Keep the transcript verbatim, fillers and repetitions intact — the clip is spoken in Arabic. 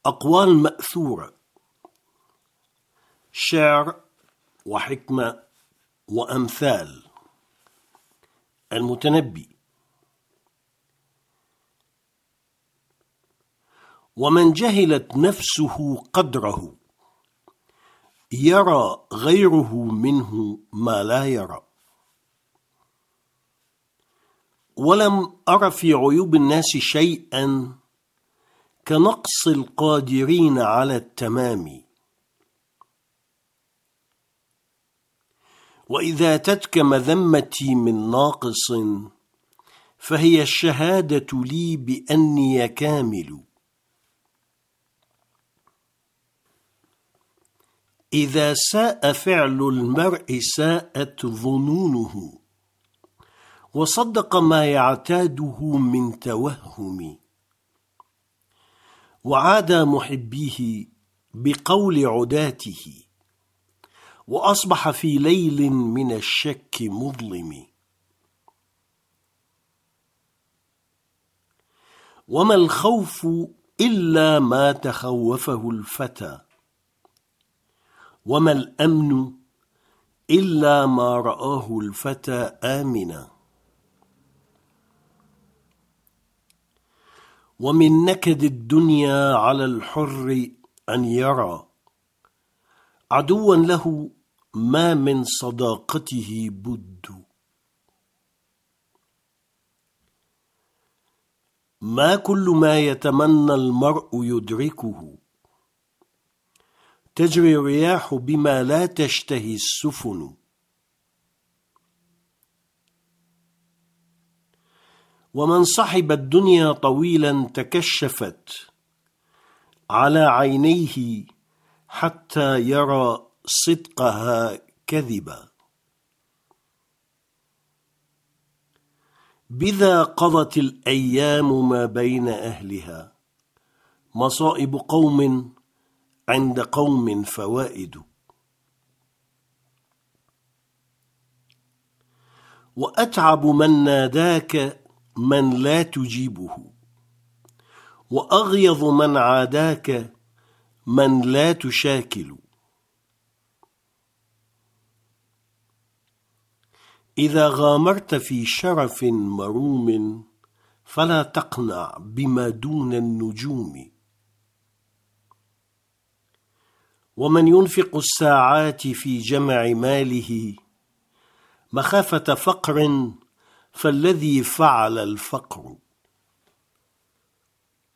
أقوال مأثورة، شعر وحكمة وأمثال. المتنبي: ومن جهلت نفسه قدره يرى غيره منه ما لا يرى. ولم أر في عيوب الناس شيئا كنقص القادرين على التمام. وإذا أتتك مذمتي من ناقص فهي الشهادة لي بأني كامل. إذا ساء فعل المرء ساءت ظنونه، وصدق ما يعتاده من توهم. وعاد محبيه بقول عداته، وأصبح في ليل من الشك مظلم. وما الخوف إلا ما تخوفه الفتى، وما الأمن إلا ما رآه الفتى آمنا. ومن نكد الدنيا على الحر أن يرى عدوا له ما من صداقته بد. ما كل ما يتمنى المرء يدركه، تجري الرياح بما لا تشتهي السفن. ومن صحب الدنيا طويلا تكشفت على عينيه حتى يرى صدقها كذبا. بذا قضت الأيام ما بين أهلها، مصائب قوم عند قوم فوائد. وأتعب من ناداك من لا تجيبه، وأغيظ من عاداك من لا تشاكل. إذا غامرت في شرف مروم فلا تقنع بما دون النجوم. ومن ينفق الساعات في جمع ماله مخافة فقر فالذي فعل الفقر.